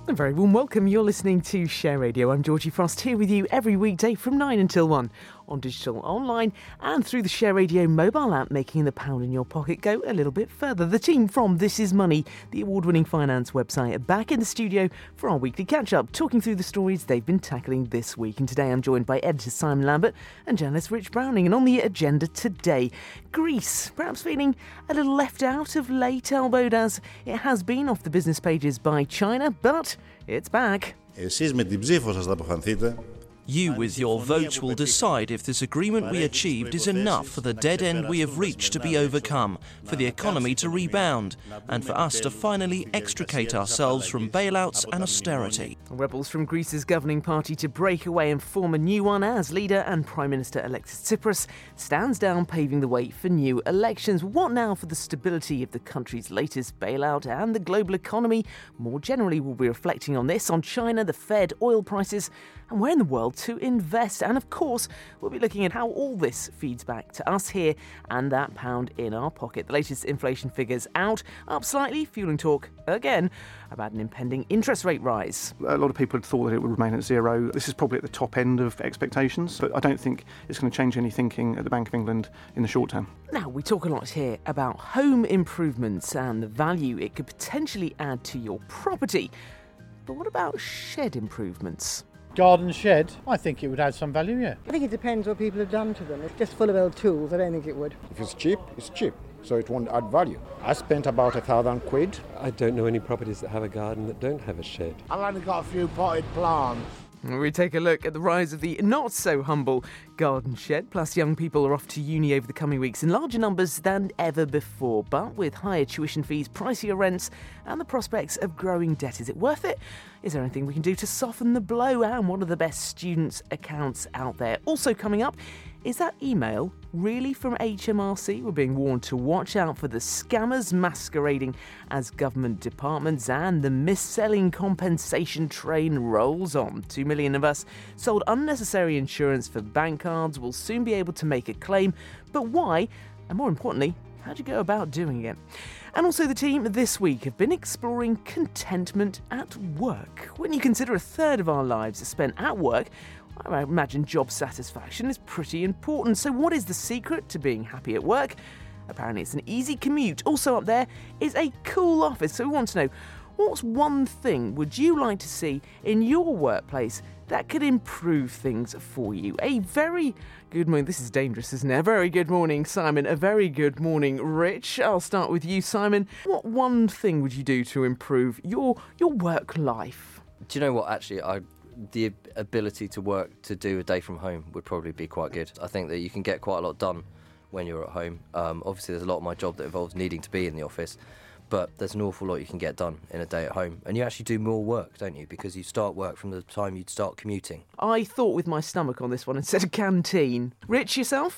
A very warm welcome. You're listening to Share Radio. I'm Georgie Frost, here with you every weekday from 9 until 1 on digital, online and through the Share Radio mobile app, making the pound in your pocket go a little bit further. The team from This Is Money, the award-winning finance website, are back in the studio for our weekly catch-up, talking through the stories they've been tackling this week. And today I'm joined by editor Simon Lambert and journalist Rich Browning. And on the agenda today, Greece, perhaps feeling a little left out of late, elbowed as it has been off the business pages by China, but it's back. Εσείς με την ψήφο σας θα αποφανθείτε. You, with your votes, will decide if this agreement we achieved is enough for the dead end we have reached to be overcome, for the economy to rebound, and for us to finally extricate ourselves from bailouts and austerity. Rebels from Greece's governing party to break away and form a new one as leader and Prime Minister Alexis Tsipras stands down, paving the way for new elections. What now for the stability of the country's latest bailout and the global economy? More generally, we'll be reflecting on this, on China, the Fed, oil prices, and where in the world to invest. And of course, we'll be looking at how all this feeds back to us here and that pound in our pocket. The latest inflation figures out, up slightly, fueling talk again about an impending interest rate rise. A lot of people had thought that it would remain at zero. This is probably at the top end of expectations, but I don't think it's going to change any thinking at the Bank of England in the short term. Now, we talk a lot here about home improvements and the value it could potentially add to your property. But what about shed improvements? Garden shed, I think it would add some value, yeah. I think it depends what people have done to them. It's just full of old tools. I don't think it would. If it's cheap, it's cheap, so it won't add value. I spent about £1,000. I don't know any properties that have a garden that don't have a shed. I've only got a few potted plants. We take a look at the rise of the not-so-humble garden shed, plus young people are off to uni over the coming weeks in larger numbers than ever before. But with higher tuition fees, pricier rents and the prospects of growing debt, is it worth it? Is there anything we can do to soften the blow? And what are the best students' accounts out there? Also coming up, is that email really from HMRC? We're being warned to watch out for the scammers masquerading as government departments, and the mis-selling compensation train rolls on. 2 million of us sold unnecessary insurance for bank cards. Will soon be able to make a claim. But why? And more importantly, how do you go about doing it? And also the team this week have been exploring contentment at work. When you consider a third of our lives are spent at work, I imagine job satisfaction is pretty important. So what is the secret to being happy at work? Apparently it's an easy commute. Also up there is a cool office. So we want to know, what's one thing would you like to see in your workplace that could improve things for you? A very good morning. This is dangerous, isn't it? A very good morning, Simon. A very good morning, Rich. I'll start with you, Simon. What one thing would you do to improve your work life? Do you know what, actually, the ability to do a day from home would probably be quite good. I think that you can get quite a lot done when you're at home. Obviously, there's a lot of my job that involves needing to be in the office, but there's an awful lot you can get done in a day at home. And you actually do more work, don't you? Because you start work from the time you'd start commuting. I thought with my stomach on this one and said a canteen. Rich, yourself?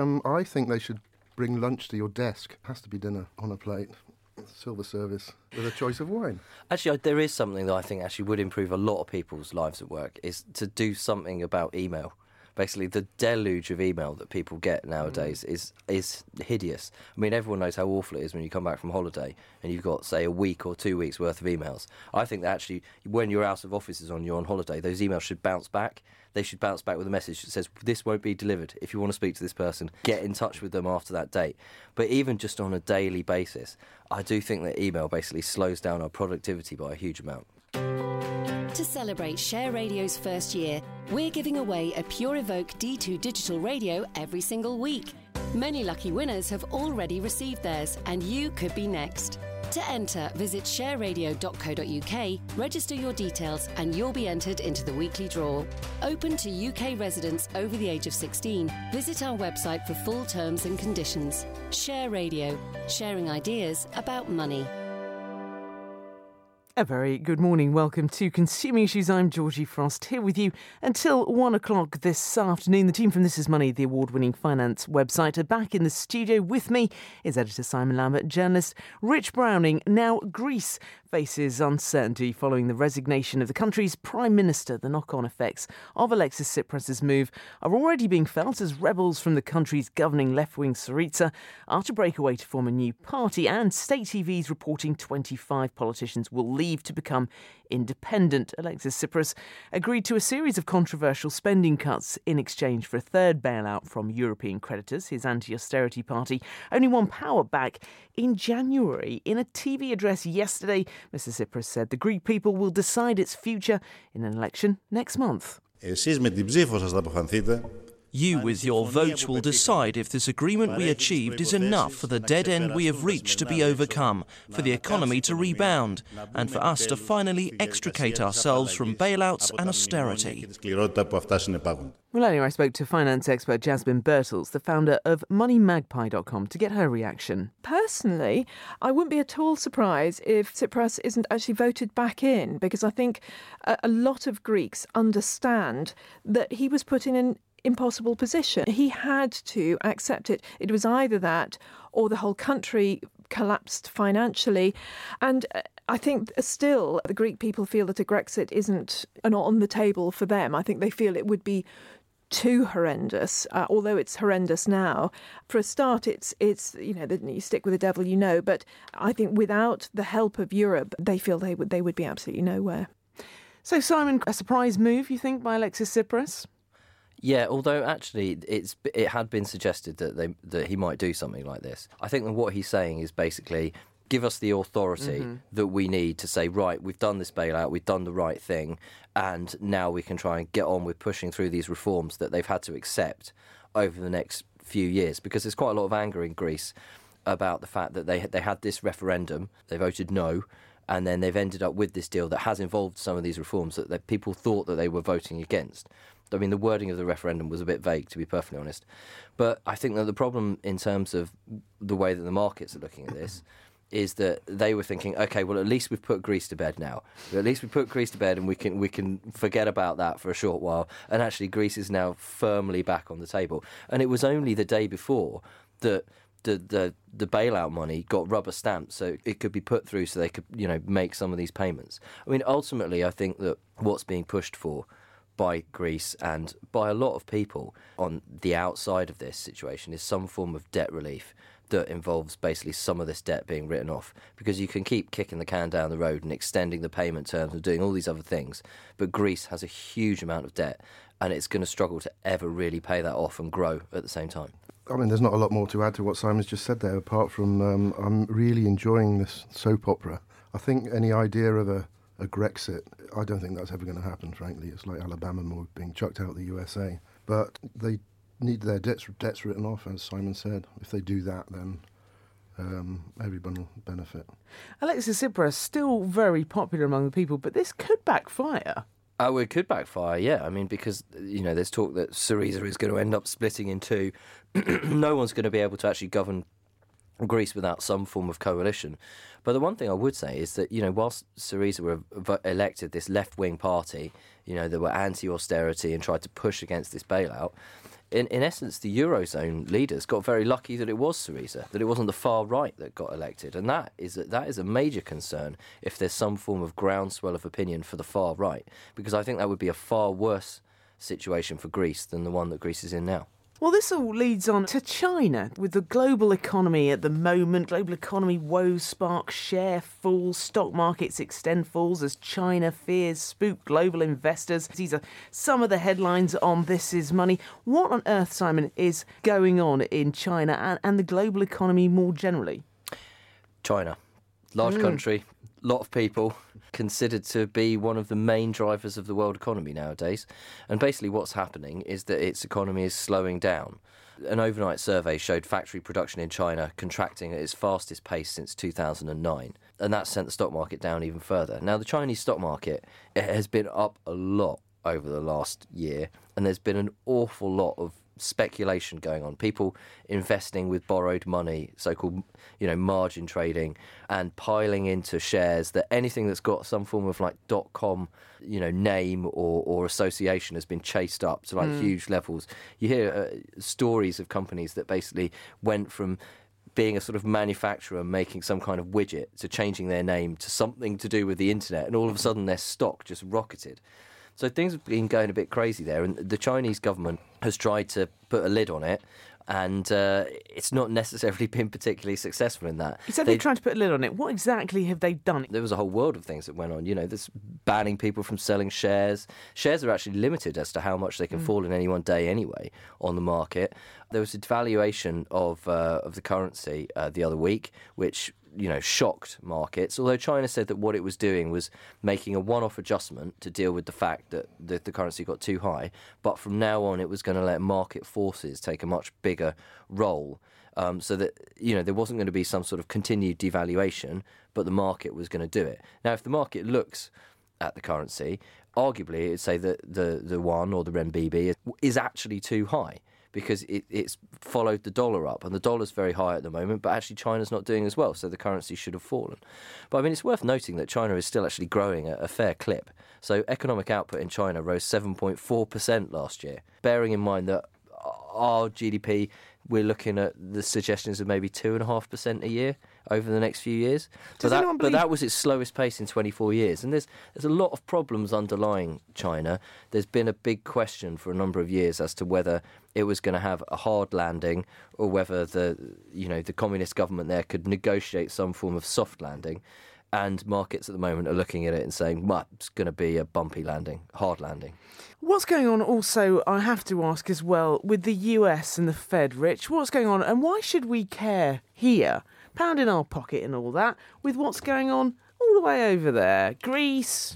I think they should bring lunch to your desk. Has to be dinner on a plate. Silver service with a choice of wine. Actually, there is something that I think actually would improve a lot of people's lives at work, is to do something about email. Basically, the deluge of email that people get nowadays is hideous. I mean, everyone knows how awful it is when you come back from holiday and you've got, say, a week or 2 weeks worth of emails. I think that actually, when you're out of offices you're on holiday, those emails should bounce back. They should bounce back with a message that says, this won't be delivered. If you want to speak to this person, get in touch with them after that date. But even just on a daily basis, I do think that email basically slows down our productivity by a huge amount. To celebrate Share Radio's first year, we're giving away a Pure Evoke D2 digital radio every single week. Many lucky winners have already received theirs, and you could be next. To enter, visit shareradio.co.uk, register your details, and you'll be entered into the weekly draw. Open to UK residents over the age of 16. Visit our website for full terms and conditions. Share Radio, sharing ideas about money. A very good morning. Welcome to Consuming Issues. I'm Georgie Frost, here with you until 1 o'clock this afternoon. The team from This Is Money, the award-winning finance website, are back in the studio. With me is editor Simon Lambert, journalist Rich Browning. Now, Greece faces uncertainty following the resignation of the country's Prime Minister. The knock-on effects of Alexis Tsipras' move are already being felt as rebels from the country's governing left-wing Syriza are to break away to form a new party, and state TV's reporting 25 politicians will leave leave to become independent. Alexis Tsipras agreed to a series of controversial spending cuts in exchange for a third bailout from European creditors. His anti-austerity party only won power back in January. In a TV address yesterday, Mr Tsipras said the Greek people will decide its future in an election next month. Εσείς με την ψήφο σας θα αποφανθείτε. You, with your votes, will decide if this agreement we achieved is enough for the dead end we have reached to be overcome, for the economy to rebound, and for us to finally extricate ourselves from bailouts and austerity. Well, anyway, I spoke to finance expert Jasmine Birtles, the founder of MoneyMagpie.com, to get her reaction. Personally, I wouldn't be at all surprised if Tsipras isn't actually voted back in, because I think a lot of Greeks understand that he was put in an impossible position. He had to accept it. It was either that or the whole country collapsed financially. And I think still the Greek people feel that a Grexit isn't on the table for them. I think they feel it would be too horrendous, although it's horrendous now. For a start, it's you stick with the devil you know, but I think without the help of Europe, they feel they would be absolutely nowhere. So, Simon, a surprise move, you think, by Alexis Tsipras? Yeah, although actually it had been suggested that he might do something like this. I think that what he's saying is basically give us the authority that we need to say, right, we've done this bailout, we've done the right thing, and now we can try and get on with pushing through these reforms that they've had to accept over the next few years. Because there's quite a lot of anger in Greece about the fact that they had this referendum, they voted no, and then they've ended up with this deal that has involved some of these reforms that people thought that they were voting against. I mean, the wording of the referendum was a bit vague, to be perfectly honest. But I think that the problem in terms of the way that the markets are looking at this is that they were thinking, OK, well, at least we've put Greece to bed now. At least we put Greece to bed and we can forget about that for a short while. And actually, Greece is now firmly back on the table. And it was only the day before that the bailout money got rubber stamped so it could be put through so they could, make some of these payments. I mean, ultimately, I think that what's being pushed for by Greece and by a lot of people on the outside of this situation is some form of debt relief that involves basically some of this debt being written off, because you can keep kicking the can down the road and extending the payment terms and doing all these other things, but Greece has a huge amount of debt and it's going to struggle to ever really pay that off and grow at the same time. I mean, there's not a lot more to add to what Simon's just said there, apart from I'm really enjoying this soap opera. I think any idea of a Grexit, I don't think that's ever going to happen, frankly. It's like Alabama being chucked out of the USA. But they need their debts written off, as Simon said. If they do that, then everyone will benefit. Alexis Tsipras still very popular among the people, but this could backfire. Oh, it could backfire, yeah. I mean, because, there's talk that Syriza is going to end up splitting in two. No one's going to be able to actually govern Greece without some form of coalition. But the one thing I would say is that, whilst Syriza were elected this left-wing party, that were anti-austerity and tried to push against this bailout, in essence, the Eurozone leaders got very lucky that it was Syriza, that it wasn't the far right that got elected. And that is a major concern if there's some form of groundswell of opinion for the far right, because I think that would be a far worse situation for Greece than the one that Greece is in now. Well, this all leads on to China. With the global economy at the moment, global economy woes spark share falls, stock markets extend falls as China fears spook global investors. These are some of the headlines on This Is Money. What on earth, Simon, is going on in China and the global economy more generally? China. Large country, lot of people, considered to be one of the main drivers of the world economy nowadays. And basically what's happening is that its economy is slowing down. An overnight survey showed factory production in China contracting at its fastest pace since 2009. And that sent the stock market down even further. Now, the Chinese stock market has been up a lot over the last year, and there's been an awful lot of speculation going on, people investing with borrowed money, so-called margin trading, and piling into shares that anything that's got some form of like .com name or association has been chased up to like huge levels. You hear stories of companies that basically went from being a sort of manufacturer making some kind of widget to changing their name to something to do with the internet, and all of a sudden their stock just rocketed. So things have been going a bit crazy there, and the Chinese government has tried to put a lid on it. And it's not necessarily been particularly successful in that. You said they're trying to put a lid on it. What exactly have they done? There was a whole world of things that went on. There's banning people from selling shares. Shares are actually limited as to how much they can fall in any one day anyway on the market. There was a devaluation of the currency the other week, which shocked markets, although China said that what it was doing was making a one-off adjustment to deal with the fact that the currency got too high, but from now on it was going to let market forces take a much bigger role, so that there wasn't going to be some sort of continued devaluation, but the market was going to do it. Now, if the market looks at the currency, arguably it'd say that the yuan or the renminbi is actually too high, because it's followed the dollar up, and the dollar's very high at the moment, but actually China's not doing as well, so the currency should have fallen. But I mean, it's worth noting that China is still actually growing at a fair clip. So economic output in China rose 7.4% last year, bearing in mind that our GDP, we're looking at the suggestions of maybe 2.5% a year over the next few years. But that was its slowest pace in 24 years. And there's a lot of problems underlying China. There's been a big question for a number of years as to whether it was going to have a hard landing or whether the communist government there could negotiate some form of soft landing. And markets at the moment are looking at it and saying, well, it's going to be a bumpy landing, hard landing. What's going on also, I have to ask as well, with the US and the Fed, Rich? What's going on, and why should we care here, pound in our pocket and all that, with what's going on all the way over there? Greece,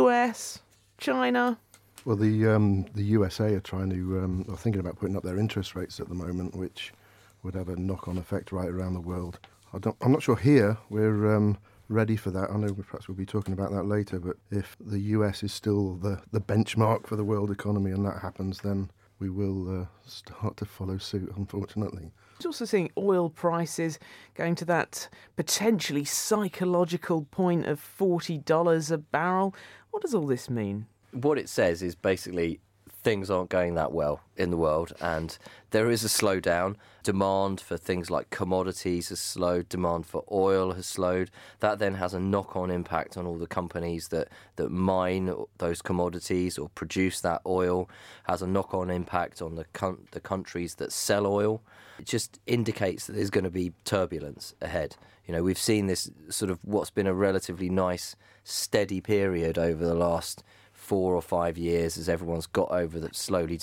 US, China? Well, the USA are are thinking about putting up their interest rates at the moment, which would have a knock-on effect right around the world. I'm not sure here we're ready for that. I know perhaps we'll be talking about that later, but if the US is still the benchmark for the world economy and that happens, then we will start to follow suit, unfortunately. We're also seeing oil prices going to that potentially psychological point of $40 a barrel. What does all this mean? What it says is basically things aren't going that well in the world, and there is a slowdown. Demand for things like commodities has slowed, demand for oil has slowed. That then has a knock-on impact on all the companies that mine those commodities or produce that oil, has a knock-on impact on the countries that sell oil. It just indicates that there's going to be turbulence ahead. We've seen this sort of what's been a relatively nice, steady period over the last 4 or 5 years as everyone's got over the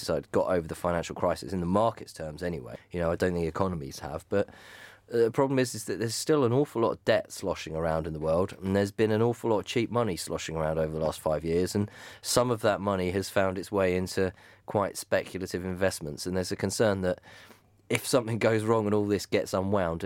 financial crisis, in the markets terms anyway. I don't think economies have, but the problem is that there's still an awful lot of debt sloshing around in the world, and there's been an awful lot of cheap money sloshing around over the last 5 years, and some of that money has found its way into quite speculative investments, and there's a concern that if something goes wrong and all this gets unwound,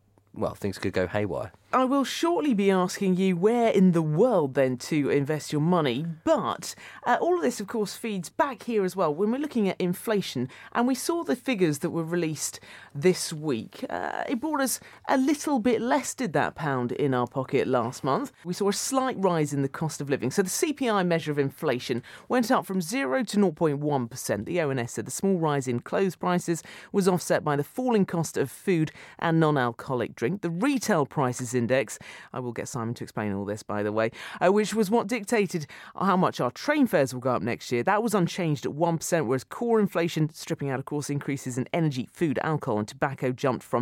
things could go haywire. I will shortly be asking you where in the world then to invest your money, but all of this, of course, feeds back here as well when we're looking at inflation, and we saw the figures that were released this week. It brought us a little bit less, did that pound in our pocket last month. We saw a slight rise in the cost of living. So the CPI measure of inflation went up from 0 to 0.1%. The ONS said the small rise in clothes prices was offset by the falling cost of food and non-alcoholic drink. The retail prices index, I will get Simon to explain all this, by the way, which was what dictated how much our train fares will go up next year. That was unchanged at 1%, whereas core inflation, stripping out, of course, increases in energy, food, alcohol and tobacco, jumped from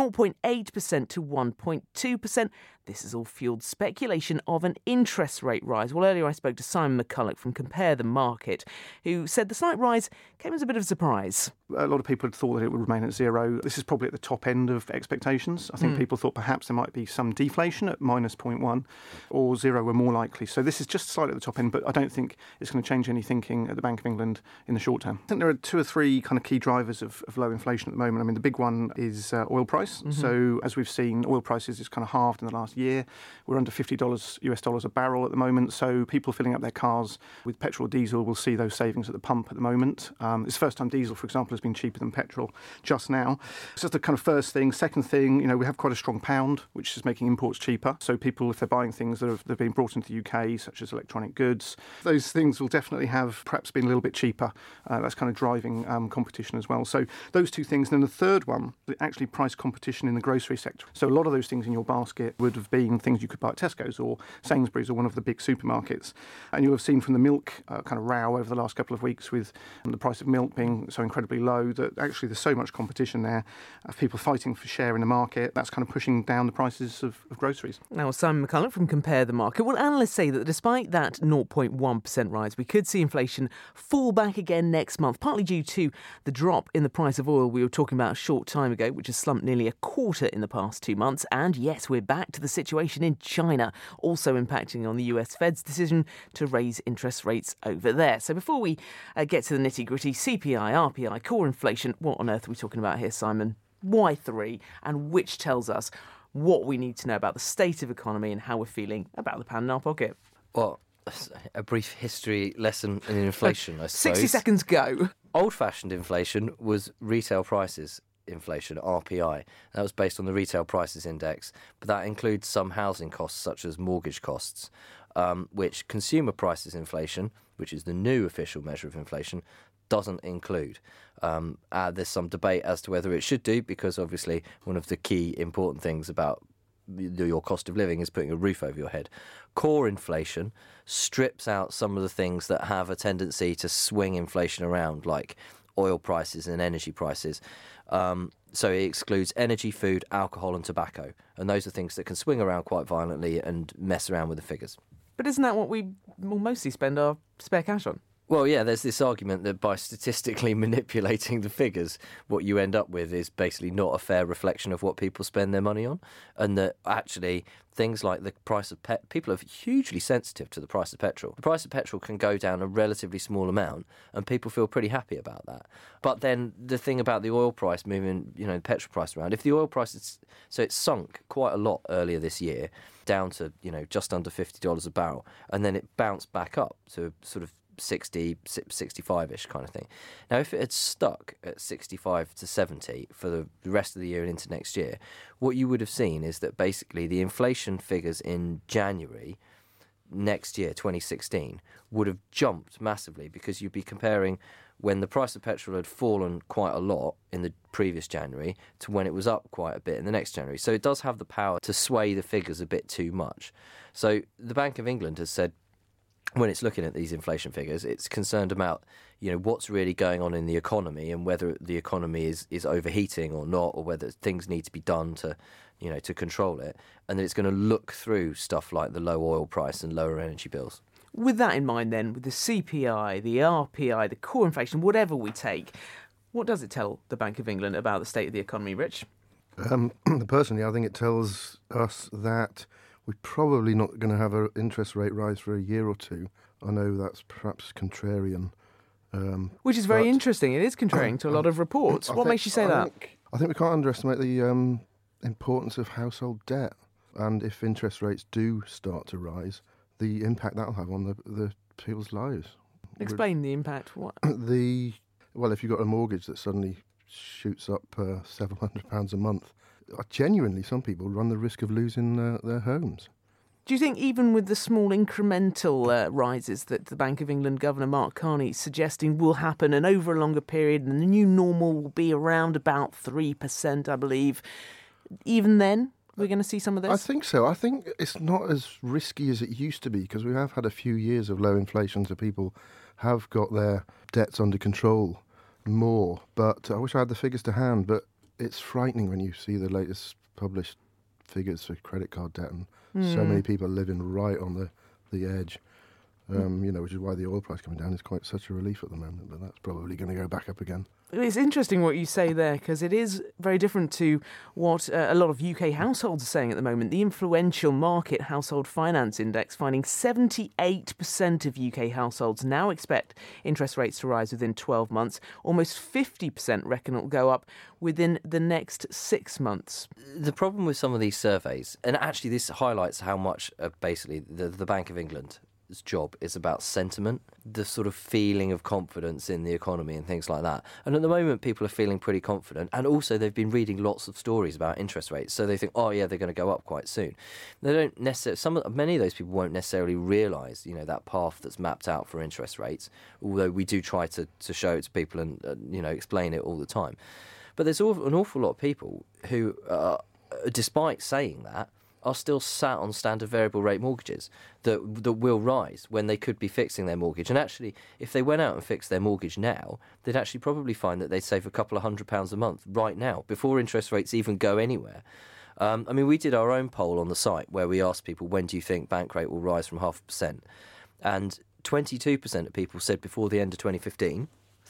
0.8% to 1.2%. This has all fueled speculation of an interest rate rise. Well, earlier I spoke to Simon McCulloch from Compare the Market, who said the slight rise came as a bit of a surprise. A lot of people had thought that it would remain at zero. This is probably at the top end of expectations. I think people thought perhaps there might be some deflation at minus 0.1 or zero were more likely. So this is just slightly at the top end, but I don't think it's going to change any thinking at the Bank of England in the short term. I think there are 2 or 3 kind of key drivers of low inflation at the moment. I mean, the big one is oil price. Mm-hmm. So as we've seen, oil prices is kind of halved in the last year. We're under $50 US dollars a barrel at the moment. So people filling up their cars with petrol or diesel will see those savings at the pump at the moment. It's the first time diesel, for example, has been cheaper than petrol just now. So that's the kind of first thing. Second thing, we have quite a strong pound, which is making imports cheaper. So people, if they're buying things that have been brought into the UK, such as electronic goods, those things will definitely have perhaps been a little bit cheaper. That's kind of driving competition as well. So those two things. And then the third one, actually price competition in the grocery sector. So a lot of those things in your basket would have been things you could buy at Tesco's or Sainsbury's or one of the big supermarkets. And you'll have seen from the milk kind of row over the last couple of weeks with the price of milk being so incredibly low that actually there's so much competition there of people fighting for share in the market. That's kind of pushing down the prices of groceries. Now, Simon McCulloch from Compare the Market. Well, analysts say that despite that 0.1% rise, we could see inflation fall back again next month, partly due to the drop in the price of oil we were talking about a short time ago, which has slumped nearly a quarter in the past 2 months. And yes, we're back to the situation in China, also impacting on the US Fed's decision to raise interest rates over there. So before we get to the nitty-gritty, CPI, RPI, core inflation, what on earth are we talking about here, Simon? Why 3? And which tells us what we need to know about the state of economy and how we're feeling about the pound in our pocket? Well, a brief history lesson in inflation, I suppose. 60 seconds, go. Old-fashioned inflation was retail prices inflation, RPI. That was based on the Retail Prices Index, but that includes some housing costs, such as mortgage costs, which consumer prices inflation, which is the new official measure of inflation, doesn't include. There's some debate as to whether it should do, because obviously one of the key important things about your cost of living is putting a roof over your head. Core inflation strips out some of the things that have a tendency to swing inflation around, like oil prices and energy prices. So it excludes energy, food, alcohol and tobacco. And those are things that can swing around quite violently and mess around with the figures. But isn't that what we will mostly spend our spare cash on? Well, yeah, there's this argument that by statistically manipulating the figures, what you end up with is basically not a fair reflection of what people spend their money on, and that actually things like the price of people are hugely sensitive to the price of petrol. The price of petrol can go down a relatively small amount, and people feel pretty happy about that. But then the thing about the oil price moving, the petrol price around, if the oil price is, so it's sunk quite a lot earlier this year, down to, just under $50 a barrel, and then it bounced back up to sort of 60, 65-ish kind of thing. Now, if it had stuck at 65 to 70 for the rest of the year and into next year, what you would have seen is that basically the inflation figures in January next year, 2016, would have jumped massively, because you'd be comparing when the price of petrol had fallen quite a lot in the previous January to when it was up quite a bit in the next January. So it does have the power to sway the figures a bit too much. So the Bank of England has said, when it's looking at these inflation figures, it's concerned about, what's really going on in the economy and whether the economy is overheating or not, or whether things need to be done to, to control it. And then it's going to look through stuff like the low oil price and lower energy bills. With that in mind then, with the CPI, the RPI, the core inflation, whatever we take, what does it tell the Bank of England about the state of the economy, Rich? Personally, I think it tells us that we're probably not going to have an interest rate rise for a year or two. I know that's perhaps contrarian. Which is very interesting. It is contrarian to a lot of reports. What makes you say that? I think we can't underestimate the importance of household debt. And if interest rates do start to rise, the impact that'll have on the people's lives. Explain the impact. What? Well, if you've got a mortgage that suddenly shoots up several £100 a month, genuinely, some people run the risk of losing their homes. Do you think even with the small incremental rises that the Bank of England Governor Mark Carney is suggesting will happen, and over a longer period, and the new normal will be around about 3%, I believe, even then we're going to see some of this? I think so. I think it's not as risky as it used to be, because we have had a few years of low inflation, so people have got their debts under control more. But I wish I had the figures to hand, but it's frightening when you see the latest published figures for credit card debt, and so many people living right on the edge, which is why the oil price coming down is quite such a relief at the moment, but that's probably going to go back up again. It's interesting what you say there, because it is very different to what a lot of UK households are saying at the moment. The influential Market Household Finance Index finding 78% of UK households now expect interest rates to rise within 12 months. Almost 50% reckon it will go up within the next 6 months. The problem with some of these surveys, and actually this highlights how much basically the Bank of England, Fed's job is about sentiment, the sort of feeling of confidence in the economy and things like that. And at the moment, people are feeling pretty confident. And also, they've been reading lots of stories about interest rates. So they think, oh, yeah, they're going to go up quite soon. They don't necessarily, many of those people won't necessarily realise, that path that's mapped out for interest rates, although we do try to show it to people and, explain it all the time. But there's an awful lot of people who, despite saying that, are still sat on standard variable rate mortgages that will rise when they could be fixing their mortgage. And actually, if they went out and fixed their mortgage now, they'd actually probably find that they'd save a couple of £100 a month right now, before interest rates even go anywhere. We did our own poll on the site where we asked people, when do you think bank rate will rise from 0.5%? And 22% of people said before the end of 2015,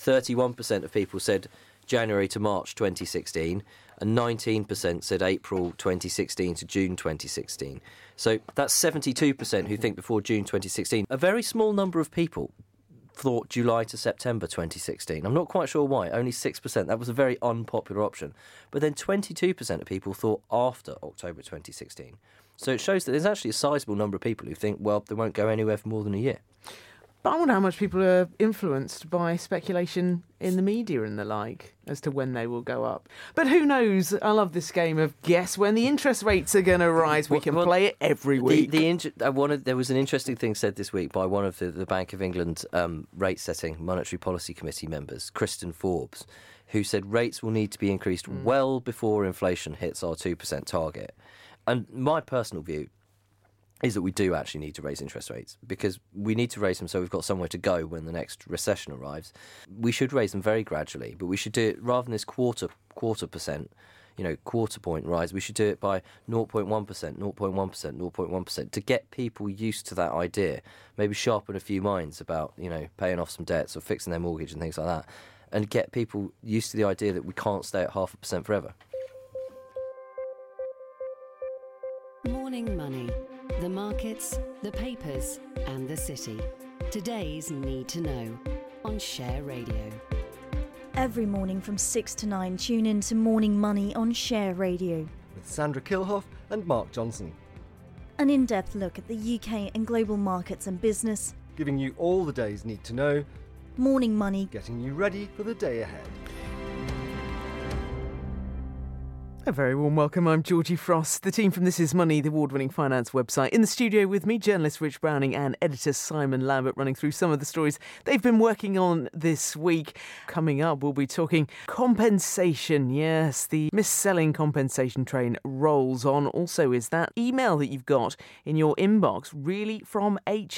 31% of people said January to March 2016, and 19% said April 2016 to June 2016. So that's 72% who think before June 2016. A very small number of people thought July to September 2016. I'm not quite sure why, only 6%. That was a very unpopular option. But then 22% of people thought after October 2016. So it shows that there's actually a sizable number of people who think, well, they won't go anywhere for more than a year. But I wonder how much people are influenced by speculation in the media and the like as to when they will go up. But who knows? I love this game of guess when the interest rates are going to rise. We can play it every week. There was an interesting thing said this week by one of the Bank of England rate-setting Monetary Policy Committee members, Kristen Forbes, who said rates will need to be increased well before inflation hits our 2% target. And my personal view is that we do actually need to raise interest rates, because we need to raise them so we've got somewhere to go when the next recession arrives. We should raise them very gradually, but we should do it rather than this quarter percent, quarter point rise. We should do it by 0.1%, 0.1%, 0.1% to get people used to that idea. Maybe sharpen a few minds about, paying off some debts or fixing their mortgage and things like that, and get people used to the idea that we can't stay at 0.5% forever. Morning Money. The markets, the papers, and the city. Today's Need to Know on Share Radio. Every morning from 6 to 9, tune in to Morning Money on Share Radio. With Sandra Kilhoff and Mark Johnson. An in-depth look at the UK and global markets and business. Giving you all the day's need to know. Morning Money. Getting you ready for the day ahead. A very warm welcome. I'm Georgie Frost. The team from This Is Money, the award-winning finance website. In the studio with me, journalist Rich Browning and editor Simon Lambert, running through some of the stories they've been working on this week. Coming up, we'll be talking compensation. Yes, the mis-selling compensation train rolls on. Also, is that email that you've got in your inbox really from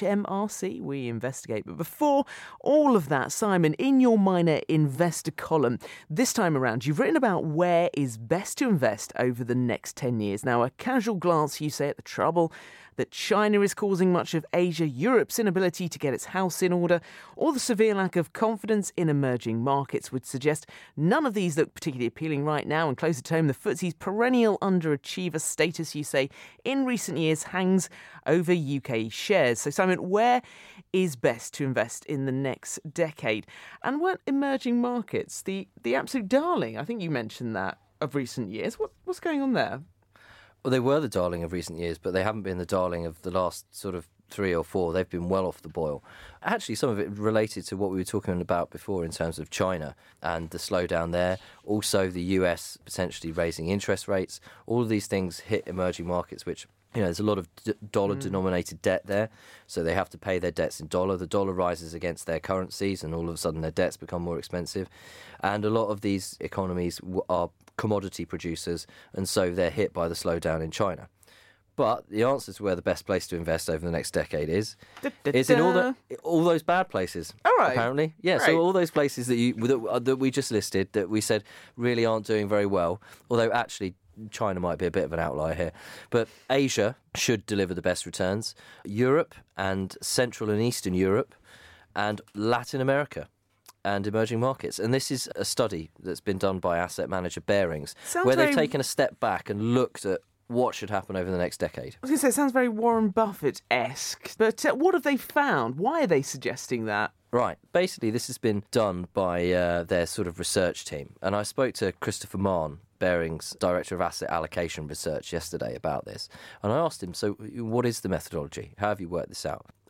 HMRC? We investigate. But before all of that, Simon, in your Minor Investor column, this time around, you've written about where is best to invest over the next 10 years. Now, a casual glance, you say, at the trouble that China is causing much of Asia, Europe's inability to get its house in order, or the severe lack of confidence in emerging markets would suggest none of these look particularly appealing right now. And closer to home, the FTSE's perennial underachiever status, you say, in recent years hangs over UK shares. So, Simon, where is best to invest in the next decade? And weren't emerging markets the absolute darling? I think you mentioned that, of recent years. What's going on there? Well, they were the darling of recent years, but they haven't been the darling of the last sort of 3 or 4. They've been well off the boil. Actually, some of it related to what we were talking about before in terms of China and the slowdown there. Also, the US potentially raising interest rates. All of these things hit emerging markets, which, there's a lot of dollar-denominated debt there, so they have to pay their debts in dollar. The dollar rises against their currencies, and all of a sudden their debts become more expensive. And a lot of these economies are commodity producers, and so they're hit by the slowdown in China. But the answer to where the best place to invest over the next decade is in all those bad places. All right. Apparently, yeah. Right. So all those places that we just listed that we said really aren't doing very well. Although actually, China might be a bit of an outlier here. But Asia should deliver the best returns. Europe and Central and Eastern Europe and Latin America and emerging markets. And this is a study that's been done by asset manager Barings, where they've taken a step back and looked at what should happen over the next decade. I was going to say, it sounds very Warren Buffett-esque. But what have they found? Why are they suggesting that? Right. Basically, this has been done by their sort of research team. And I spoke to Christopher Mann, Barings' Director of Asset Allocation Research, yesterday about this. And I asked him, so what is the methodology? How have you worked this out?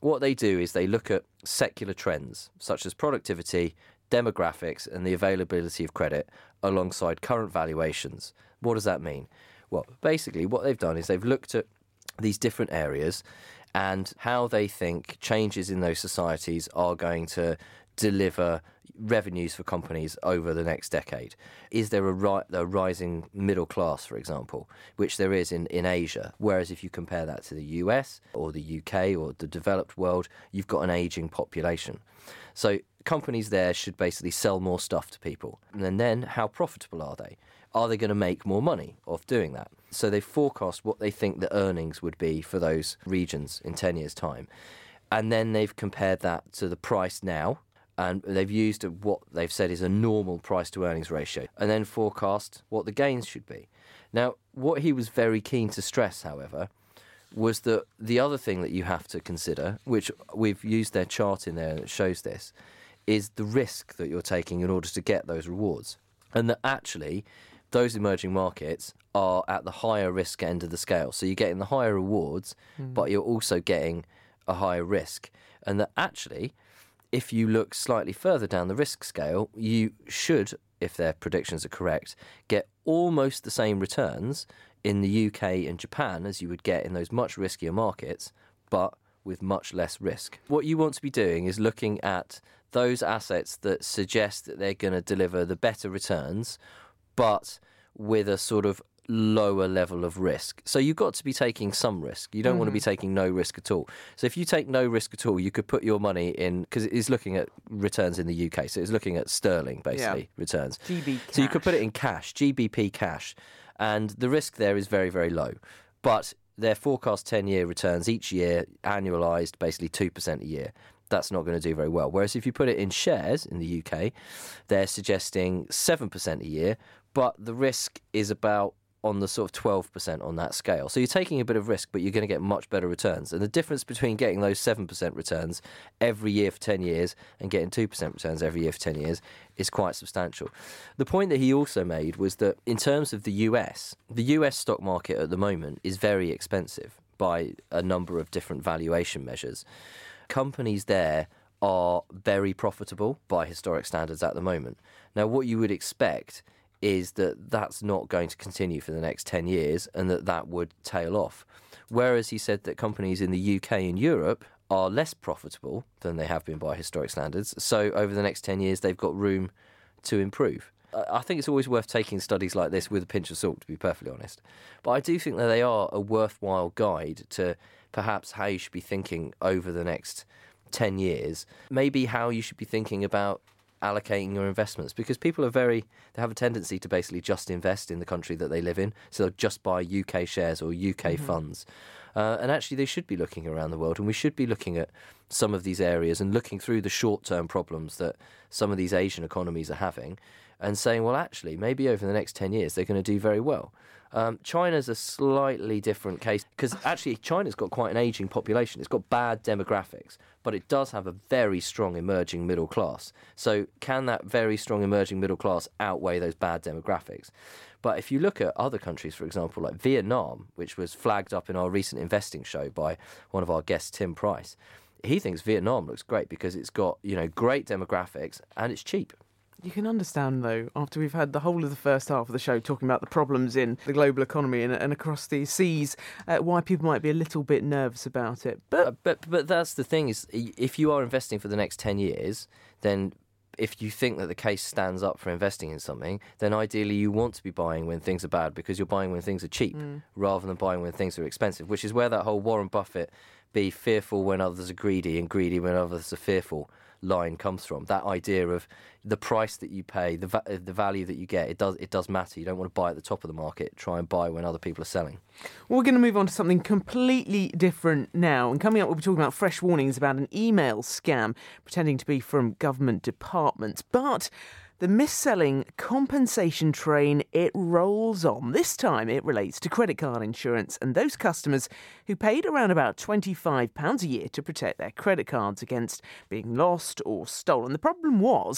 What they do is they look at secular trends, such as productivity, demographics, and the availability of credit alongside current valuations. What does that mean? Well, basically, what they've done is they've looked at these different areas and how they think changes in those societies are going to deliver revenues for companies over the next decade. Is there a rising middle class, for example, which there is in Asia? Whereas if you compare that to the US or the UK or the developed world, you've got an ageing population. So companies there should basically sell more stuff to people. And then how profitable are they? Are they going to make more money off doing that? So they forecast what they think the earnings would be for those regions in 10 years' time. And then they've compared that to the price now, and they've used what they've said is a normal price-to-earnings ratio, and then forecast what the gains should be. Now, what he was very keen to stress, however, was that the other thing that you have to consider, which we've used their chart in there and it shows this, is the risk that you're taking in order to get those rewards. And that actually, those emerging markets are at the higher risk end of the scale. So you're getting the higher rewards, but you're also getting a higher risk. And that actually, if you look slightly further down the risk scale, you should, if their predictions are correct, get almost the same returns in the UK and Japan as you would get in those much riskier markets, but with much less risk. What you want to be doing is looking at those assets that suggest that they're going to deliver the better returns, but with a sort of lower level of risk. So you've got to be taking some risk. You don't want to be taking no risk at all. So if you take no risk at all, you could put your money in, because it is looking at returns in the UK, so it's looking at sterling, basically, returns. GB cash. So you could put it in cash, GBP cash, and the risk there is very, very low. But their forecast 10-year returns each year, annualised, basically 2% a year. That's not going to do very well. Whereas if you put it in shares in the UK, they're suggesting 7% a year, but the risk is about on the sort of 12% on that scale. So you're taking a bit of risk, but you're going to get much better returns. And the difference between getting those 7% returns every year for 10 years and getting 2% returns every year for 10 years is quite substantial. The point that he also made was that in terms of the US stock market at the moment is very expensive by a number of different valuation measures. Companies there are very profitable by historic standards at the moment. Now, what you would expect is that that's not going to continue for the next 10 years and that would tail off. Whereas he said that companies in the UK and Europe are less profitable than they have been by historic standards. So over the next 10 years, they've got room to improve. I think it's always worth taking studies like this with a pinch of salt, to be perfectly honest. But I do think that they are a worthwhile guide to perhaps how you should be thinking over the next 10 years, maybe how you should be thinking about allocating your investments, because people they have a tendency to basically just invest in the country that they live in, so they'll just buy UK shares or UK funds. And actually they should be looking around the world, and we should be looking at some of these areas and looking through the short-term problems that some of these Asian economies are having and saying, well, actually, maybe over the next 10 years they're going to do very well. China's a slightly different case, because actually China's got quite an ageing population. It's got bad demographics, but it does have a very strong emerging middle class. So can that very strong emerging middle class outweigh those bad demographics? But if you look at other countries, for example, like Vietnam, which was flagged up in our recent investing show by one of our guests, Tim Price, he thinks Vietnam looks great because it's got, great demographics and it's cheap. You can understand, though, after we've had the whole of the first half of the show talking about the problems in the global economy and across the seas, why people might be a little bit nervous about it. But that's the thing, is if you are investing for the next 10 years, then if you think that the case stands up for investing in something, then ideally you want to be buying when things are bad, because you're buying when things are cheap rather than buying when things are expensive, which is where that whole Warren Buffett be fearful when others are greedy and greedy when others are fearful line comes from. That idea of the price that you pay, the value that you get, it does matter. You don't want to buy at the top of the market. Try and buy when other people are selling. Well, we're going to move on to something completely different now. And coming up, we'll be talking about fresh warnings about an email scam pretending to be from government departments. But the mis-selling compensation train, it rolls on. This time it relates to credit card insurance and those customers who paid around about £25 a year to protect their credit cards against being lost or stolen. The problem was,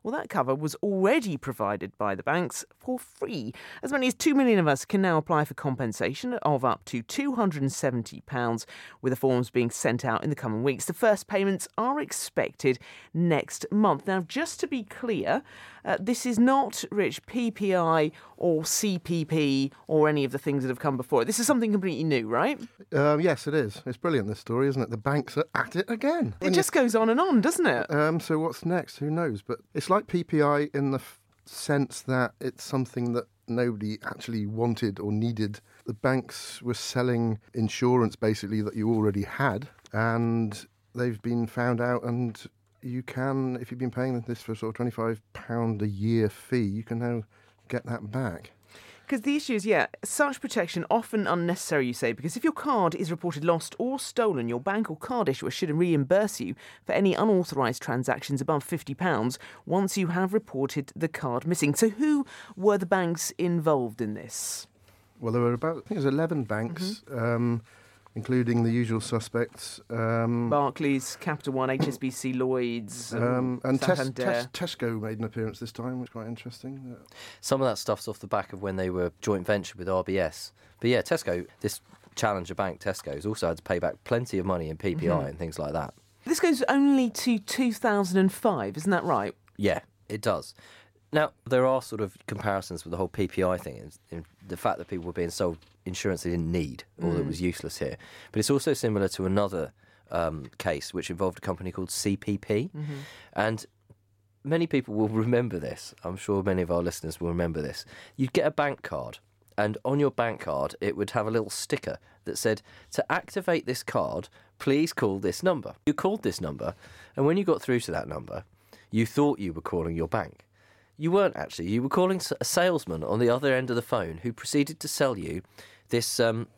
Well, that cover was already provided by the banks for free. As many as 2 million of us can now apply for compensation of up to £270, with the forms being sent out in the coming weeks. The first payments are expected next month. Now, just to be clear, this is not, Rich, PPI or CPP or any of the things that have come before. This is something completely new, right? Yes, it is. It's brilliant, this story, isn't it? The banks are at it again. It just goes on and on, doesn't it? So what's next? Who knows? But it's like PPI in the sense that it's something that nobody actually wanted or needed. The banks were selling insurance, basically, that you already had, and they've been found out, and you can, if you've been paying this for sort of £25 a year fee, you can now get that back. Because the issue is, such protection often unnecessary, you say, because if your card is reported lost or stolen, your bank or card issuer should reimburse you for any unauthorised transactions above £50 once you have reported the card missing. So who were the banks involved in this? Well, there were about, I think it was 11 banks, including the usual suspects. Barclays, Capital One, HSBC, Lloyds, and Santander. Tesco made an appearance this time, which is quite interesting. Some of that stuff's off the back of when they were joint venture with RBS. But yeah, Tesco, this challenger bank, Tesco's, also had to pay back plenty of money in PPI and things like that. This goes only to 2005, isn't that right? Yeah, it does. Now, there are sort of comparisons with the whole PPI thing, in the fact that people were being sold insurance they didn't need or that was useless here. But it's also similar to another case which involved a company called CPP. And many people will remember this. I'm sure many of our listeners will remember this. You'd get a bank card, and on your bank card it would have a little sticker that said, to activate this card, please call this number. You called this number, and when you got through to that number, you thought you were calling your bank. You weren't actually. You were calling a salesman on the other end of the phone who proceeded to sell you this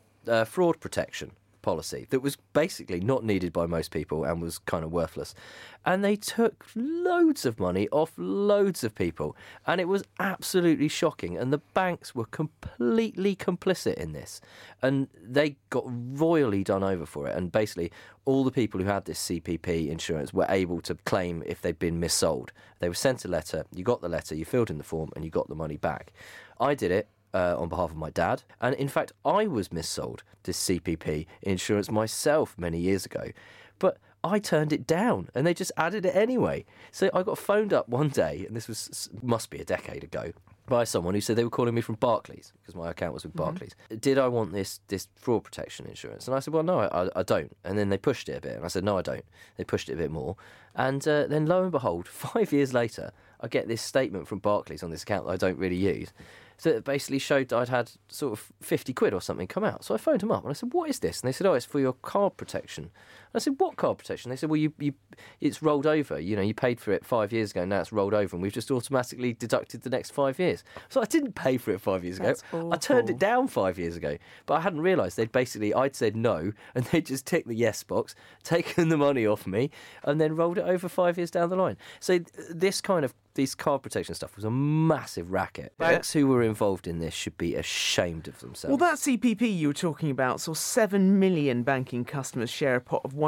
fraud protection policy that was basically not needed by most people and was kind of worthless. And they took loads of money off loads of people. And it was absolutely shocking. And the banks were completely complicit in this. And they got royally done over for it. And basically, all the people who had this CPP insurance were able to claim if they'd been missold. They were sent a letter, you got the letter, you filled in the form, and you got the money back. I did it on behalf of my dad. And in fact, I was missold this CPP insurance myself many years ago. But I turned it down, and they just added it anyway. So I got phoned up one day, and this must be a decade ago, by someone who said they were calling me from Barclays, because my account was with Barclays. Did I want this fraud protection insurance? And I said, well, no, I don't. And then they pushed it a bit, and I said, no, I don't. They pushed it a bit more. And then lo and behold, 5 years later, I get this statement from Barclays on this account that I don't really use. So it basically showed that I'd had sort of 50 quid or something come out. So I phoned them up and I said, what is this? And they said, oh, it's for your card protection. And I said, what card protection? They said, well, it's rolled over. You know, you paid for it 5 years ago, now it's rolled over, and we've just automatically deducted the next 5 years. So I didn't pay for it 5 years ago. I turned it down 5 years ago. But I hadn't realised I'd said no, and they'd just ticked the yes box, taken the money off me, and then rolled it over 5 years down the line. So this card protection stuff was a massive racket. Banks who were involved in this should be ashamed of themselves. Well, that CPP you were talking about saw 7 million banking customers share a pot of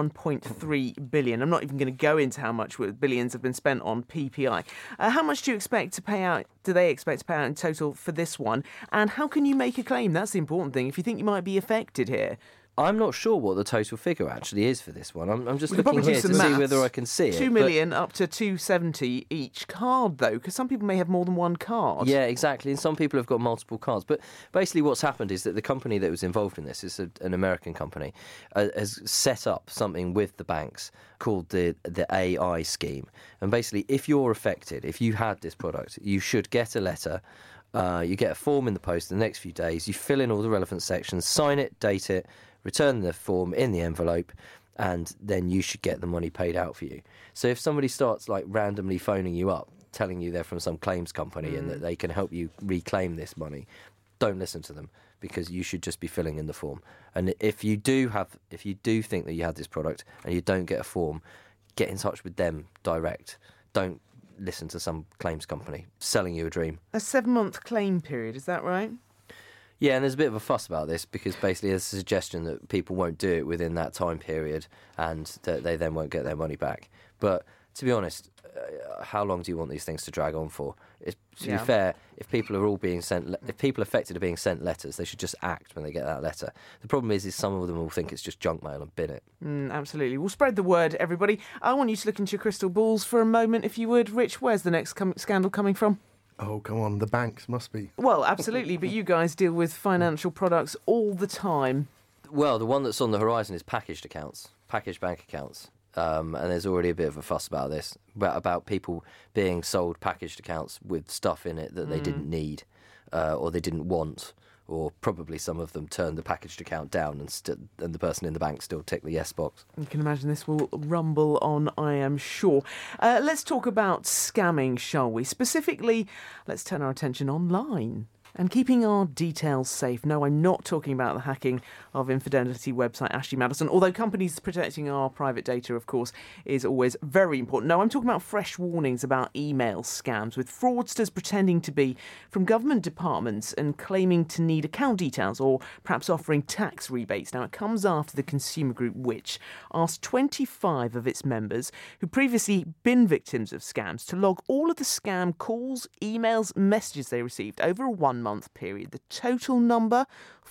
1.3 billion. I'm not even going to go into how much billions have been spent on PPI. How much do they expect to pay out in total for this one? And how can you make a claim? That's the important thing, if you think you might be affected here. I'm not sure what the total figure actually is for this one. I'm just looking here to see whether I can see it. 2 million up to 270 each card, though, because some people may have more than one card. Yeah, exactly. And some people have got multiple cards. But basically what's happened is that the company that was involved in this is an American company, has set up something with the banks called the AI scheme. And basically, if you're affected, if you had this product, you should get a letter. You get a form in the post in the next few days. You fill in all the relevant sections, sign it, date it, return the form in the envelope, and then you should get the money paid out for you. So if somebody starts like randomly phoning you up, telling you they're from some claims company and that they can help you reclaim this money, don't listen to them, because you should just be filling in the form. And if you do think that you have this product and you don't get a form, get in touch with them direct. Don't listen to some claims company selling you a dream. A 7-month claim period, is that right? Yeah, and there's a bit of a fuss about this because basically there's a suggestion that people won't do it within that time period and that they then won't get their money back. But to be honest, how long do you want these things to drag on for? To be Yeah. fair, if people affected are being sent letters, they should just act when they get that letter. The problem is some of them will think it's just junk mail and bin it. Absolutely. We'll spread the word, everybody. I want you to look into your crystal balls for a moment, if you would. Rich, where's the next scandal coming from? Oh, come on, the banks must be. Well, absolutely, but you guys deal with financial products all the time. Well, the one that's on the horizon is packaged bank accounts. And there's already a bit of a fuss about this, about people being sold packaged accounts with stuff in it that they didn't need or they didn't want, or probably some of them turned the packaged account down and the person in the bank still ticked the yes box. You can imagine this will rumble on, I am sure. Let's talk about scamming, shall we? Specifically, let's turn our attention online. And keeping our details safe. No, I'm not talking about the hacking of infidelity website Ashley Madison, although companies protecting our private data, of course, is always very important. No, I'm talking about fresh warnings about email scams, with fraudsters pretending to be from government departments and claiming to need account details or perhaps offering tax rebates. Now, it comes after the consumer group Which asked 25 of its members who'd previously been victims of scams to log all of the scam calls, emails, messages they received over a 1 month period. The total number,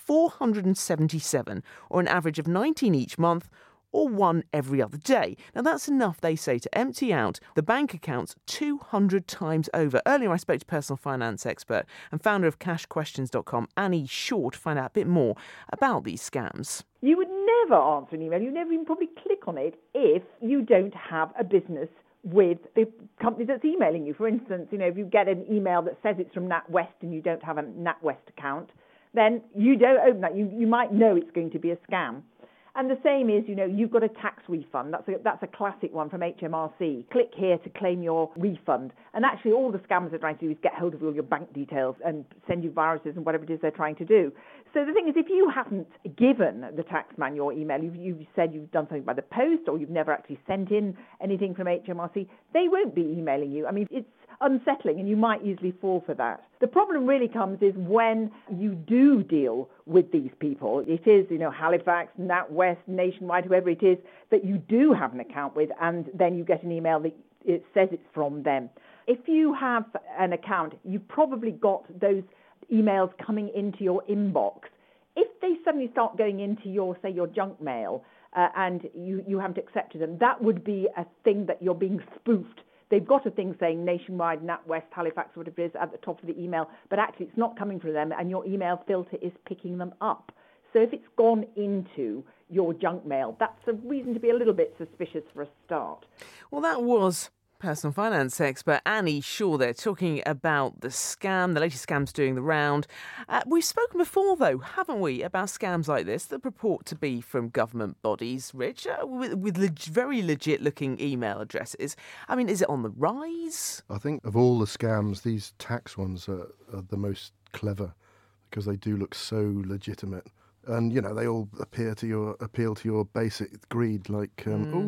477, or an average of 19 each month, or one every other day. Now, that's enough, they say, to empty out the bank accounts 200 times over. Earlier, I spoke to personal finance expert and founder of cashquestions.com, Annie Shaw, to find out a bit more about these scams. You would never answer an email. You never even probably click on it if you don't have a business with the company that's emailing you. For instance, if you get an email that says it's from NatWest and you don't have a NatWest account, then you don't open that. You might know it's going to be a scam. And the same is, you've got a tax refund. That's a classic one from HMRC. Click here to claim your refund. And actually all the scammers are trying to do is get hold of all your bank details and send you viruses and whatever it is they're trying to do. So the thing is, if you haven't given the taxman your email, you've said you've done something by the post or you've never actually sent in anything from HMRC, they won't be emailing you. I mean, it's unsettling and you might easily fall for that. The problem really comes is when you do deal with these people. It is, Halifax, NatWest, Nationwide, whoever it is, that you do have an account with, and then you get an email that it says it's from them. If you have an account, you've probably got those emails coming into your inbox. If they suddenly start going into your junk mail and you haven't accepted them, that would be a thing that you're being spoofed. They've got a thing saying Nationwide, NatWest, Halifax, whatever it is, at the top of the email, but actually it's not coming from them and your email filter is picking them up. So if it's gone into your junk mail, that's a reason to be a little bit suspicious for a start. Well, that was personal finance expert Annie Shaw there talking about the scam, the latest scams doing the round. We've spoken before, though, haven't we, about scams like this that purport to be from government bodies, Rich, with very legit-looking email addresses. I mean, is it on the rise? I think of all the scams, these tax ones are the most clever because they do look so legitimate. And, they all appeal to your basic greed, like,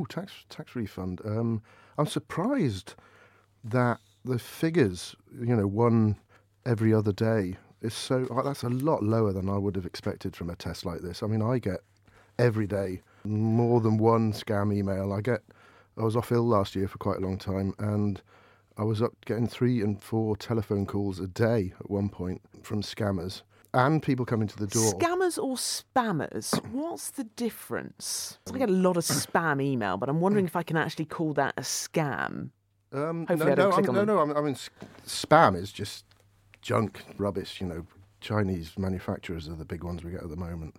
tax refund. I'm surprised that the figures, one every other day, is that's a lot lower than I would have expected from a test like this. I mean, I get every day more than one scam email. I was off ill last year for quite a long time, and I was up getting 3 and 4 telephone calls a day at one point from scammers. And people coming to the door. Scammers or spammers? What's the difference? I get a lot of spam email, but I'm wondering if I can actually call that a scam. Hopefully I don't click on them. I mean, spam is just junk, rubbish, Chinese manufacturers are the big ones we get at the moment,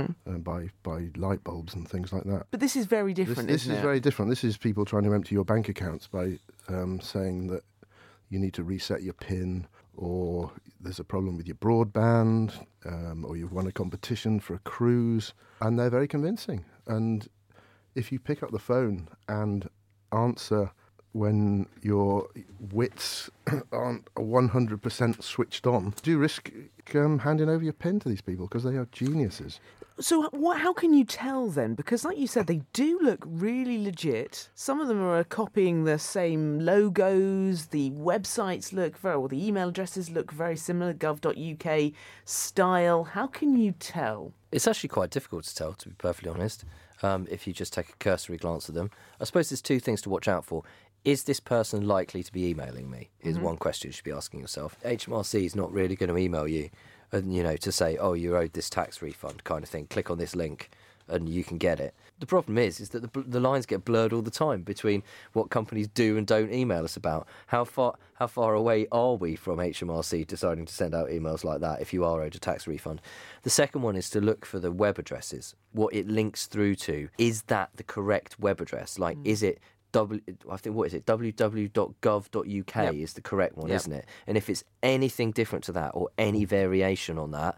by light bulbs and things like that. But this is very different, This is very different. This is people trying to empty your bank accounts by saying that you need to reset your PIN, or there's a problem with your broadband, or you've won a competition for a cruise, and they're very convincing. And if you pick up the phone and answer when your wits aren't 100% switched on, do you risk handing over your PIN to these people because they are geniuses? So how can you tell then? Because like you said, they do look really legit. Some of them are copying the same logos. The websites look the email addresses look very similar, gov.uk style. How can you tell? It's actually quite difficult to tell, to be perfectly honest, if you just take a cursory glance at them. I suppose there's 2 things to watch out for. is this person likely to be emailing me? Is one question you should be asking yourself. HMRC is not really going to email you, and to say, oh, you're owed this tax refund kind of thing. Click on this link and you can get it. The problem is that the lines get blurred all the time between what companies do and don't email us about. How far away are we from HMRC deciding to send out emails like that if you are owed a tax refund? The second one is to look for the web addresses, what it links through to. Is that the correct web address? Like, is it www.gov.uk is the correct one, isn't it? And if it's anything different to that or any variation on that,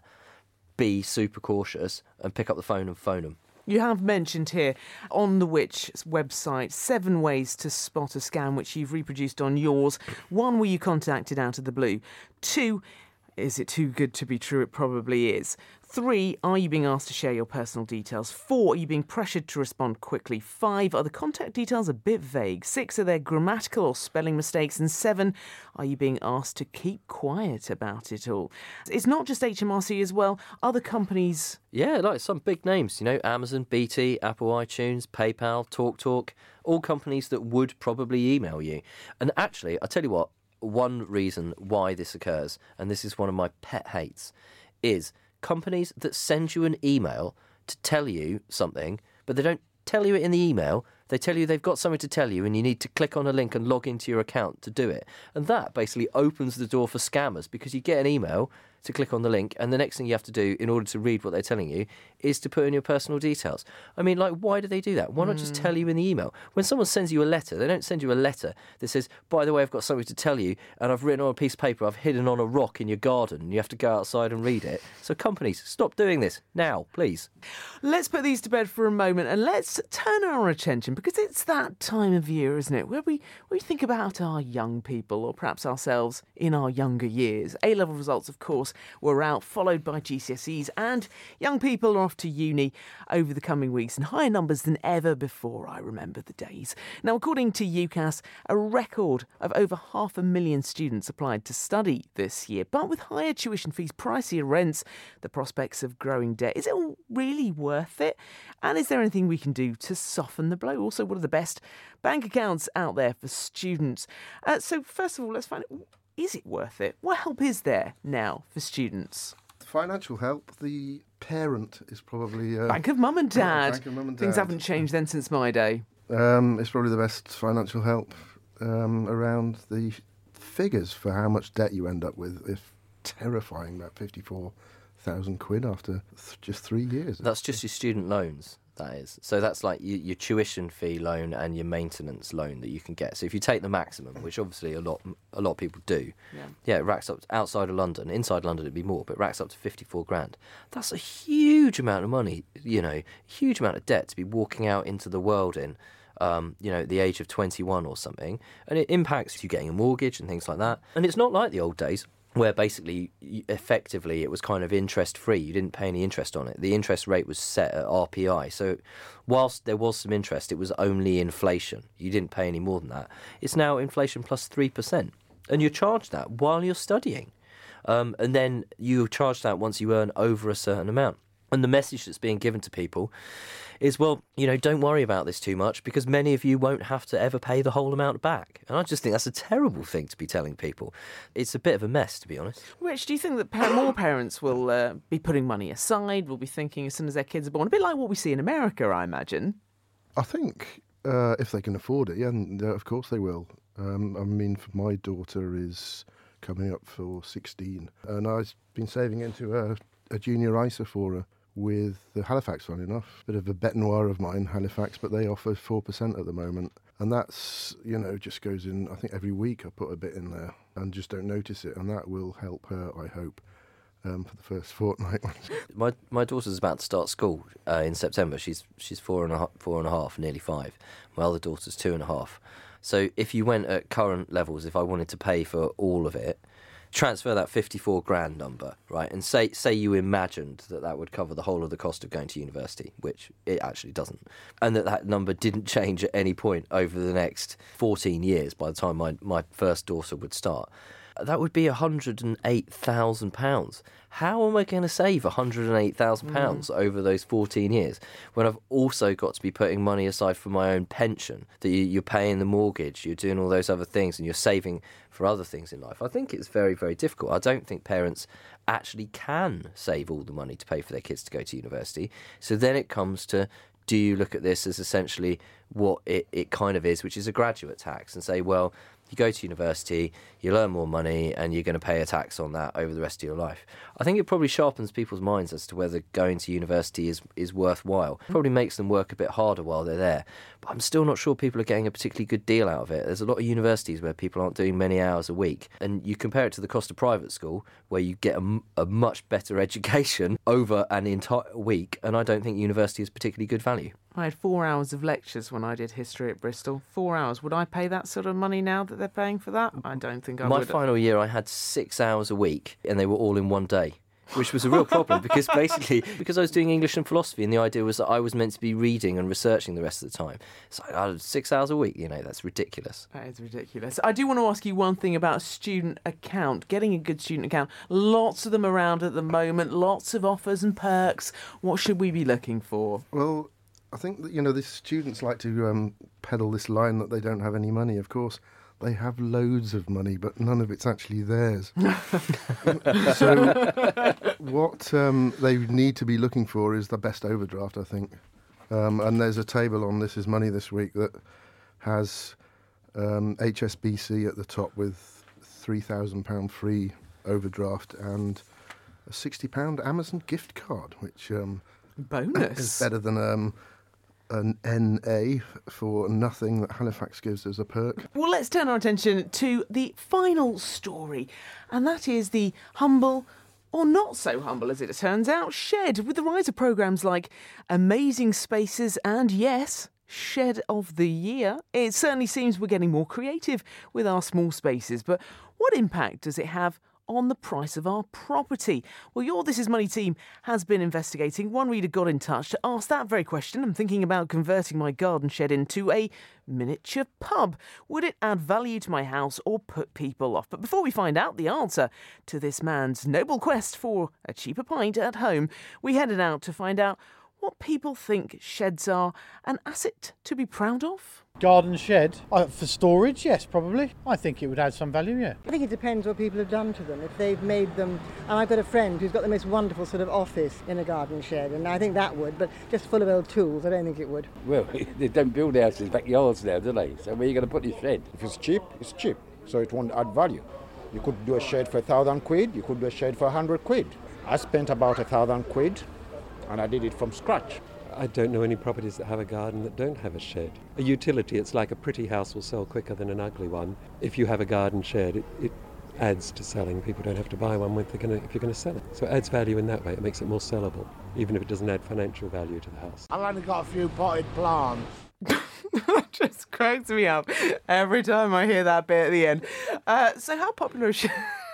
be super cautious and pick up the phone and phone them. You have mentioned here on the Which website 7 ways to spot a scam, which you've reproduced on yours. 1, were you contacted out of the blue? 2, is it too good to be true? It probably is. 3, are you being asked to share your personal details? 4, are you being pressured to respond quickly? 5, are the contact details a bit vague? 6, are there grammatical or spelling mistakes? And 7, are you being asked to keep quiet about it all? It's not just HMRC as well. Other companies... Yeah, like some big names, Amazon, BT, Apple iTunes, PayPal, TalkTalk, all companies that would probably email you. And actually, I'll tell you what, one reason why this occurs, and this is one of my pet hates, is companies that send you an email to tell you something, but they don't tell you it in the email. They tell you they've got something to tell you and you need to click on a link and log into your account to do it. And that basically opens the door for scammers, because you get an email to click on the link and the next thing you have to do in order to read what they're telling you is to put in your personal details. I mean, why do they do that? Why not just tell you in the email? When someone sends you a letter, they don't send you a letter that says, by the way, I've got something to tell you and I've written on a piece of paper, I've hidden on a rock in your garden and you have to go outside and read it. So companies, stop doing this now, please. Let's put these to bed for a moment and let's turn our attention, because it's that time of year, isn't it, where we think about our young people, or perhaps ourselves in our younger years. A-level results, of course, were out, followed by GCSEs, and young people are off to uni over the coming weeks in higher numbers than ever before. I remember the days. Now, according to UCAS, a record of over 500,000 students applied to study this year, but with higher tuition fees, pricier rents, the prospects of growing debt, is it all really worth it? And is there anything we can do to soften the blow? Also, what are the best bank accounts out there for students? So first of all, let's find out, is it worth it? What help is there now for students? Financial help, the parent is probably... Bank of Mum and Dad. Bank of Mum and Dad. Things haven't changed then since my day. It's probably the best financial help around. The figures for how much debt you end up with is terrifying, about 54,000 quid after just 3 years. That's just your student loans. That is. So that's like your tuition fee loan and your maintenance loan that you can get. So if you take the maximum, which obviously a lot of people do, it racks up outside of London. Inside London it'd be more, but it racks up to 54 grand. That's a huge amount of money, huge amount of debt to be walking out into the world in, at the age of 21 or something. And it impacts you getting a mortgage and things like that. And it's not like the old days, where basically, effectively, it was kind of interest-free. You didn't pay any interest on it. The interest rate was set at RPI. So whilst there was some interest, it was only inflation. You didn't pay any more than that. It's now inflation plus 3%. And you're charged that while you're studying. And then you charge that once you earn over a certain amount. And the message that's being given to people is, well, don't worry about this too much, because many of you won't have to ever pay the whole amount back. And I just think that's a terrible thing to be telling people. It's a bit of a mess, to be honest. Rich, do you think that more parents will be putting money aside, will be thinking as soon as their kids are born, a bit like what we see in America, I imagine? I think if they can afford it, of course they will. For my daughter is coming up for 16, and I've been saving into a junior ISA for her with the Halifax, funny enough. Bit of a bête noire of mine, Halifax, but they offer 4% at the moment. And that's, just goes in, I think every week I put a bit in there and just don't notice it. And that will help her, I hope, for the first fortnight. My daughter's about to start school in September. She's 4.5, nearly 5. My other daughter's 2.5. So if you went at current levels, if I wanted to pay for all of it, transfer that 54 grand number, right? And say you imagined that would cover the whole of the cost of going to university, which it actually doesn't. And that number didn't change at any point over the next 14 years by the time my first daughter would start. that would be £108,000. How am I going to save £108,000 over those 14 years when I've also got to be putting money aside for my own pension, that you're paying the mortgage, you're doing all those other things, and you're saving for other things in life? I think it's very, very difficult. I don't think parents actually can save all the money to pay for their kids to go to university. So then it comes to, do you look at this as essentially what it kind of is, which is a graduate tax, and say, well, you go to university, you earn more money, and you're going to pay a tax on that over the rest of your life. I think it probably sharpens people's minds as to whether going to university is worthwhile. Probably makes them work a bit harder while they're there. But I'm still not sure people are getting a particularly good deal out of it. There's a lot of universities where people aren't doing many hours a week. And you compare it to the cost of private school, where you get a much better education over an entire week, and I don't think university is particularly good value. I had 4 hours of lectures when I did history at Bristol. 4 hours. Would I pay that sort of money now that they're paying for that? I don't think I would. My final year, I had 6 hours a week, and they were all in one day, which was a real problem because I was doing English and philosophy, and the idea was that I was meant to be reading and researching the rest of the time. So I had 6 hours a week, that's ridiculous. That is ridiculous. I do want to ask you one thing about a student account, getting a good student account. Lots of them around at the moment, lots of offers and perks. What should we be looking for? Well, I think that, the students like to peddle this line that they don't have any money. Of course, they have loads of money, but none of it's actually theirs. So what they need to be looking for is the best overdraft, I think. And there's a table on This Is Money this week that has HSBC at the top with £3,000 free overdraft and a £60 Amazon gift card, which bonus is better than an NA for nothing that Halifax gives as a perk. Well, let's turn our attention to the final story, and that is the humble, or not so humble as it turns out, Shed. With the rise of programmes like Amazing Spaces and, yes, Shed of the Year, it certainly seems we're getting more creative with our small spaces. But what impact does it have on the price of our property? Well, your This Is Money team has been investigating. One reader got in touch to ask that very question. I'm thinking about converting my garden shed into a miniature pub. Would it add value to my house or put people off? But before we find out the answer to this man's noble quest for a cheaper pint at home, we headed out to find out what people think sheds are an asset to be proud of. Garden shed? For storage, yes, probably. I think it would add some value, yeah. I think it depends what people have done to them. If they've made them... And I've got a friend who's got the most wonderful sort of office in a garden shed, and I think that would, but just full of old tools, I don't think it would. Well, they don't build houses backyards now, do they? So where are you going to put your shed? If it's cheap, it's cheap, so it won't add value. You could do a shed for £1,000, you could do a shed for £100. I spent about £1,000, and I did it from scratch. I don't know any properties that have a garden that don't have a shed. A utility, it's like a pretty house will sell quicker than an ugly one. If you have a garden shed, it adds to selling. People don't have to buy one if you're going to sell it. So it adds value in that way. It makes it more sellable, even if it doesn't add financial value to the house. I've only got a few potted plants. That just cracks me up every time I hear that bit at the end. So how popular is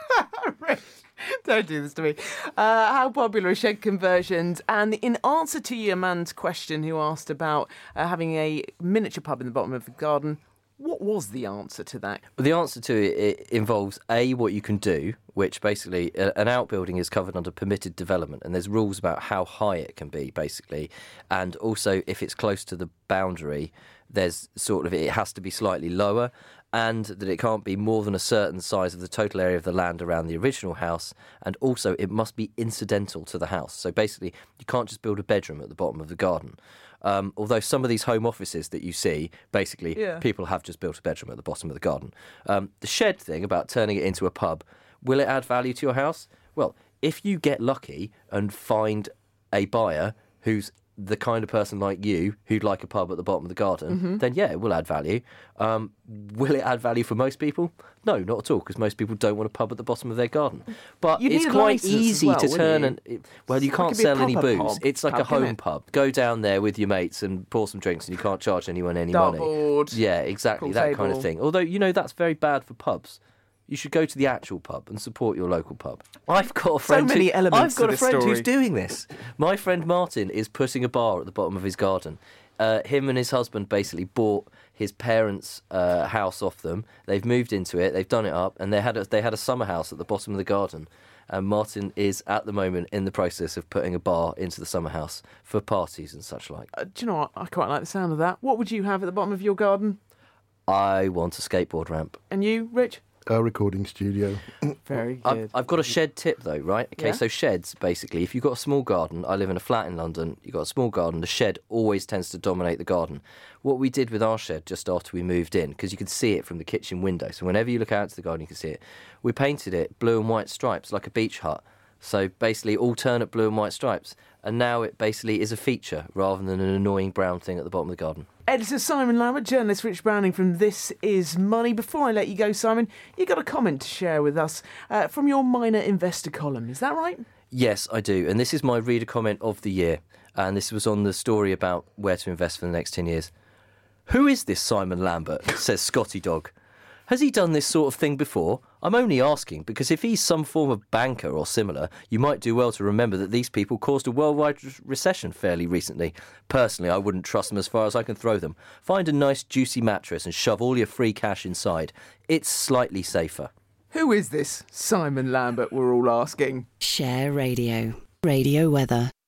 Don't do this to me. How popular are shed conversions? And in answer to your man's question who asked about having a miniature pub in the bottom of the garden, what was the answer to that? Well, the answer to it involves, A, what you can do, which basically an outbuilding is covered under permitted development, and there's rules about how high it can be, basically. And also, if it's close to the boundary, there's it has to be slightly lower, and that it can't be more than a certain size of the total area of the land around the original house, and also it must be incidental to the house. So basically, you can't just build a bedroom at the bottom of the garden. Although some of these home offices that you see, basically, people have just built a bedroom at the bottom of the garden. The shed thing about turning it into a pub, will it add value to your house? Well, if you get lucky and find a buyer who's the kind of person like you who'd like a pub at the bottom of the garden, then yeah, it will add value. Will it add value for most people? No, not at all, because most people don't want a pub at the bottom of their garden. But it's quite easy to turn you can't sell any booze. Pub, it's like a home pub. Go down there with your mates and pour some drinks, and you can't charge anyone any money. Dartboard, yeah, exactly, pool that table. kind of thing. Although, that's very bad for pubs. You should go to the actual pub and support your local pub. I've got a friend who's doing this. My friend Martin is putting a bar at the bottom of his garden. him and his husband basically bought his parents' house off them. They've moved into it. They've done it up, and they had a summer house at the bottom of the garden. And Martin is at the moment in the process of putting a bar into the summer house for parties and such like. Do you know what? I quite like the sound of that. What would you have at the bottom of your garden? I want a skateboard ramp. And you, Rich? A recording studio. Very good. I've got a shed tip though, right? Okay, Yeah? so sheds, basically, if you've got a small garden, I live in a flat in London, you've got a small garden, the shed always tends to dominate the garden. What we did with our shed just after we moved in, because you can see it from the kitchen window, so whenever you look out to the garden you can see it, we painted it blue and white stripes like a beach hut. So basically alternate blue and white stripes. And now it basically is a feature rather than an annoying brown thing at the bottom of the garden. Editor Simon Lambert, journalist Rich Browning from This Is Money. Before I let you go, Simon, you got a comment to share with us from your Minor Investor column. Is that right? Yes, I do. And this is my reader comment of the year. And this was on the story about where to invest for the next 10 years. Who is this Simon Lambert? Says Scotty Dog. Has he done this sort of thing before? I'm only asking because if he's some form of banker or similar, you might do well to remember that these people caused a worldwide recession fairly recently. Personally, I wouldn't trust them as far as I can throw them. Find a nice juicy mattress and shove all your free cash inside. It's slightly safer. Who is this Simon Lambert, we're all asking? Share Radio. Radio weather.